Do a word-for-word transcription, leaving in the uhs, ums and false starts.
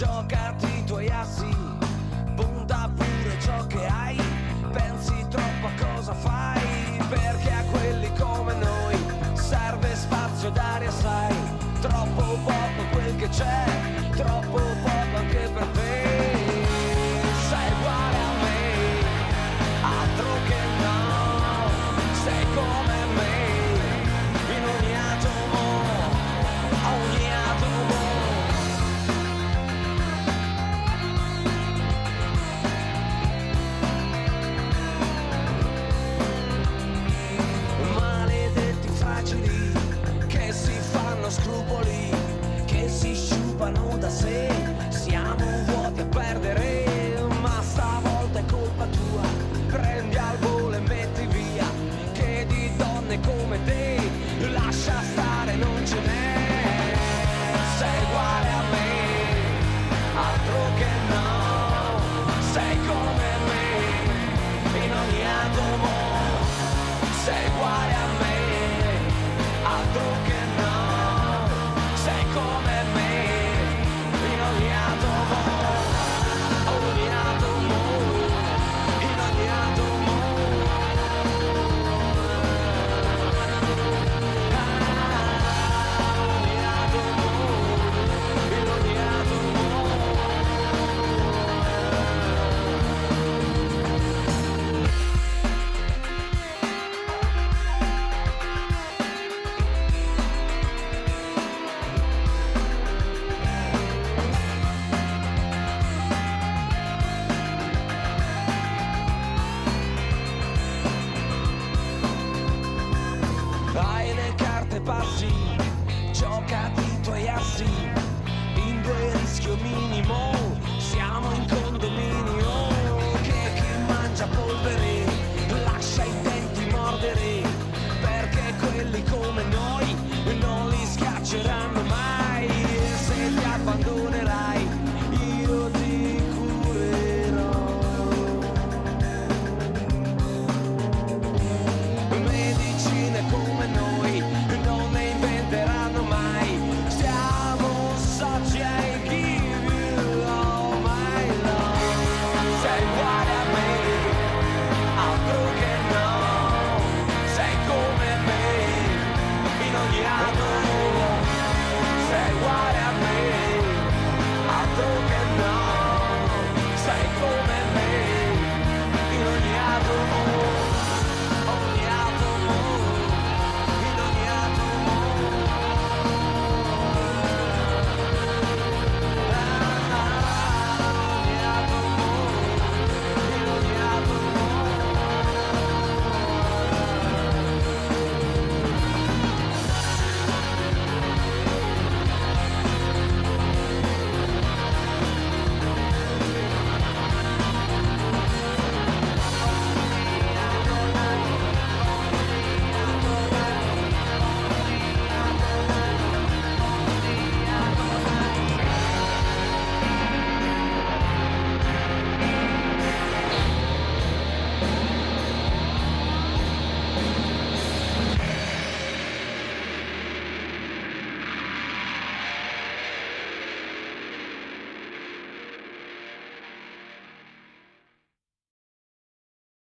giocati i tuoi assi, punta pure ciò che hai, pensi troppo a cosa fai, perché a quelli come noi serve spazio d'aria, sai, troppo poco quel che c'è, troppo poco anche per te, sei uguale a me, altro che no, sei come me, in ogni atomo, ogni atomo. Maledetti fragili che si fanno scrupoli, che si sciupano da sé, siamo vuoti a perdere, ma stavolta è colpa tua, prendi al volo e metti via, che di donne come te lascia stare, non ce n'è, sei uguale a me, altro che no, sei come me, in ogni atomo, sei uguale a me, altro che no, sei come me, in ogni atomo, ogni atomo, in ogni atomo, ah, ogni atomo, in ogni atomo. Hai le carte passi, giocati i tuoi assi, in due rischio minimo, siamo in condominio, che chi mangia polvere lascia i denti mordere, perché quelli come noi non li schiacceranno mai, se ti abbandoni